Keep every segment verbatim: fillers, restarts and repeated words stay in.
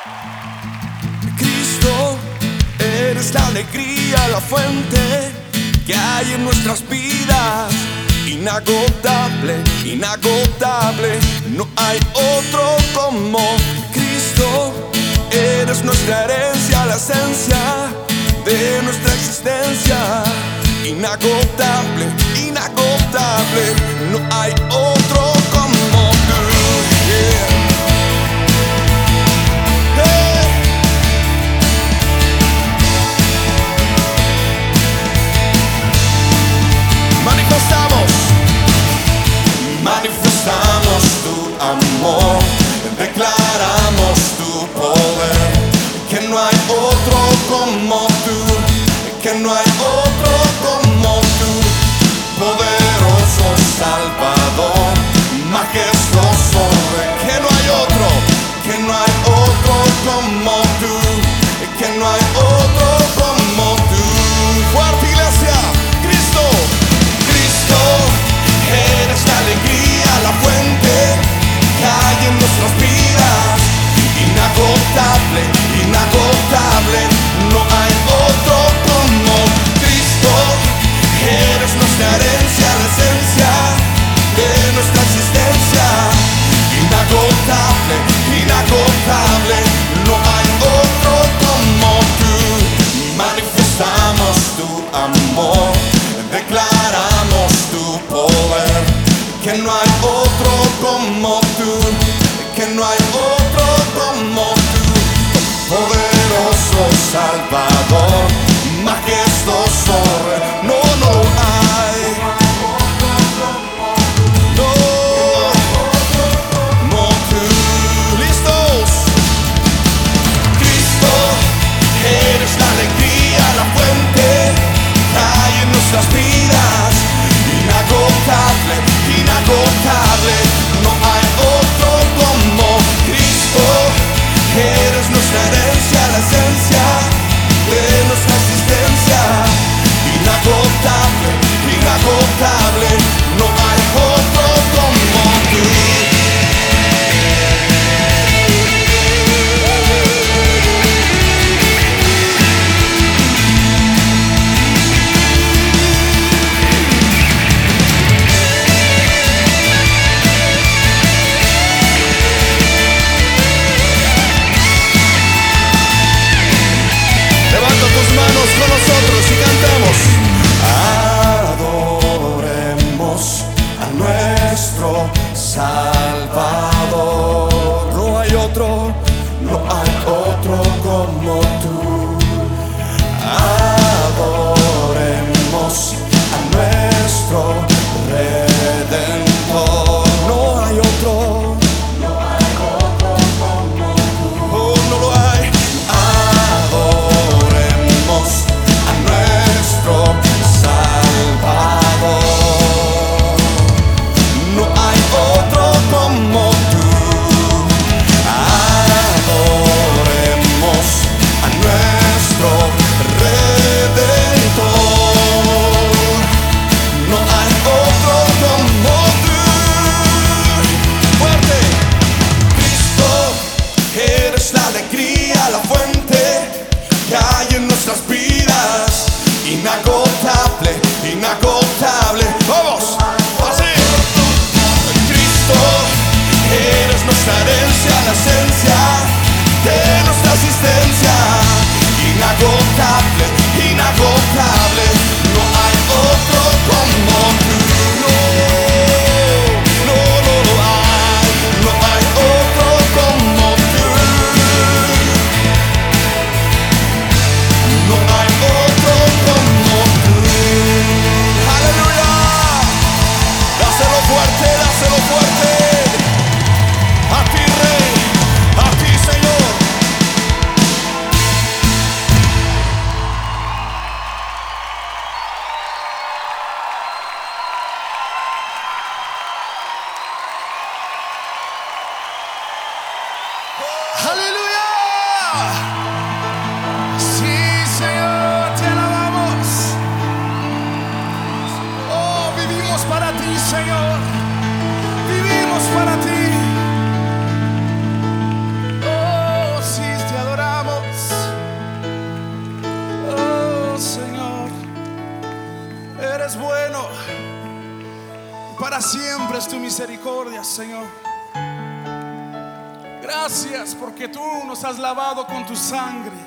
Cristo, eres la alegría, la fuente que hay en nuestras vidas. Inagotable, inagotable, no hay otro como Cristo. Eres nuestra herencia, la esencia de nuestra existencia. Inagotable, inagotable, no hay otro como tú. Yeah. Hey. Manifestamos, manifestamos tu amor, declaramos tu poder, que no hay otro como tú, que no hay otro como tú, poderoso Salvador, majestuoso Rey, que no hay otro, que no hay otro como tú, que no hay otro como tú. Fuerte iglesia, Cristo, Cristo, eres la alegría, la fuente que hay en nuestras vidas. Inagotable, inagotable, no hay otro como Cristo. Eres nuestra herencia, la esencia de nuestra existencia. Inagotable, inagotable, no hay otro como tú. Manifestamos tu amor, declaramos tu poder, que no hay otro como tú, que no hay otro como tú, poderoso Salvador, majestuoso Rey. No, no hay, no, no tú. ¿Listos? Cristo, eres la alegría, la fuente que hay en nuestras vidas. Inagotable, inagotable, no hay otro como Cristo. Eres nuestra herencia, la esencia de nuestra existencia. Inagotable, inagotable, no hay otro como tú. Levanta tus manos con nosotros y cantemos. Adoremos a nuestro Salvador. No hay otro, no hay otro como tú. Adoremos a nuestro Redentor. No hay otro, no hay otro como tú. Oh, no lo hay. Adoremos a nuestro Salvador. No hay otro como tú. Adoremos a nuestro Redentor. No hay otro como tú. Fuerte. Cristo, eres la alegría, la fuente que hay en nuestras vidas. Inagotable, inagotable. Vamos, así. Cristo, eres nuestra herencia, la esencia de nuestra existencia. Inagotable, inagotable, no hay otro como tú. No, no, no lo hay, no hay otro como tú. No hay otro como tú. para siempre es tu misericordia, Señor. Gracias porque tú nos has lavado con tu sangre.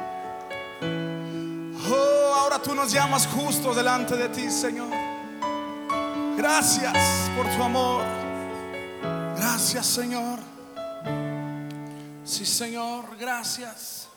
Oh, ahora tú nos llamas justos delante de ti, Señor. Gracias por tu amor. Gracias, Señor. Sí, Señor, gracias.